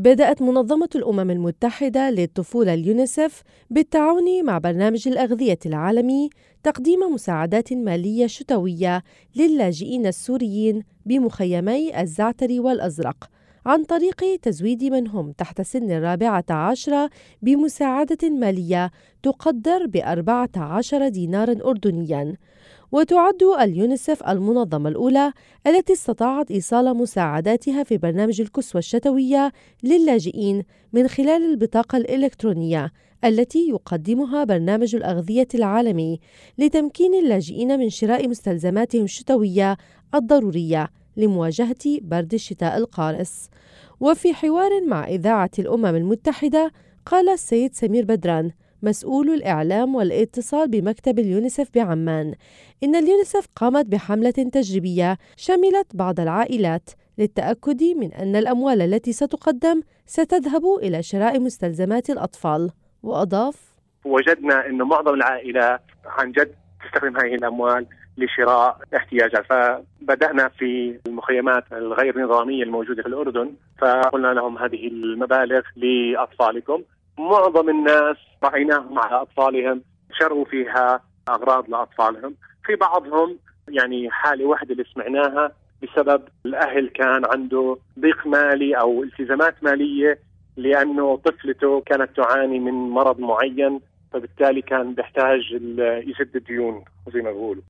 بدأت منظمة الأمم المتحدة للطفولة اليونيسف بالتعاون مع برنامج الأغذية العالمي تقديم مساعدات مالية شتوية للاجئين السوريين بمخيمي الزعتر والأزرق عن طريق تزويد من هم تحت سن 14 بمساعدة مالية تقدر ب14 دينار أردنياً. وتعد اليونيسف المنظمة الأولى التي استطاعت إيصال مساعداتها في برنامج الكسوة الشتوية للاجئين من خلال البطاقة الإلكترونية التي يقدمها برنامج الأغذية العالمي لتمكين اللاجئين من شراء مستلزماتهم الشتوية الضرورية لمواجهة برد الشتاء القارس. وفي حوار مع إذاعة الأمم المتحدة قال السيد سمير بدران مسؤول الإعلام والاتصال بمكتب اليونيسف بعمان إن اليونيسف قامت بحملة تجريبية شملت بعض العائلات للتأكد من أن الأموال التي ستقدم ستذهب إلى شراء مستلزمات الأطفال. وأضاف: وجدنا أن معظم العائلات عن جد تستخدم هذه الأموال لشراء احتياجات، فبدأنا في المخيمات الغير نظامية الموجودة في الأردن، فقلنا لهم هذه المبالغ لأطفالكم. معظم الناس رأيناهم على أطفالهم شروا فيها أغراض لأطفالهم. في بعضهم يعني حالة واحدة اللي سمعناها بسبب الأهل كان عنده ضيق مالي أو التزامات مالية لأنه طفلته كانت تعاني من مرض معين، فبالتالي كان بيحتاج يسد الديون زي ما بقولوا.